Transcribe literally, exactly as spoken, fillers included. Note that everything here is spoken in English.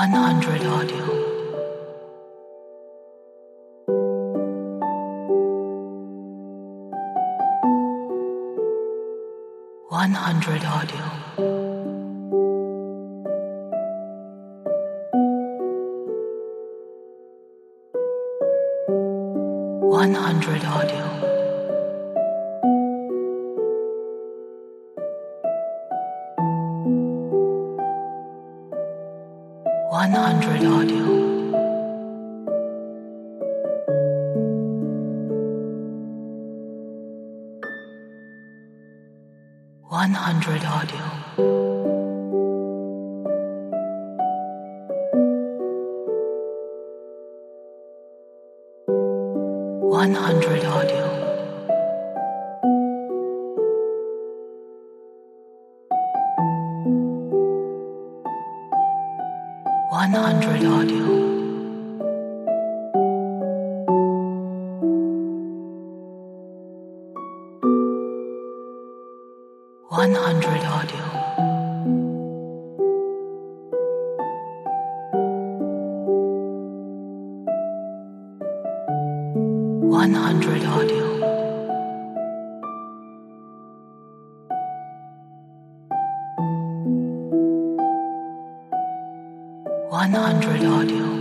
one hundred audio. one hundred audio. one hundred audio. one hundred audio. one hundred audio. one hundred audio. one hundred audio. one hundred audio. one hundred audio. one hundred audio.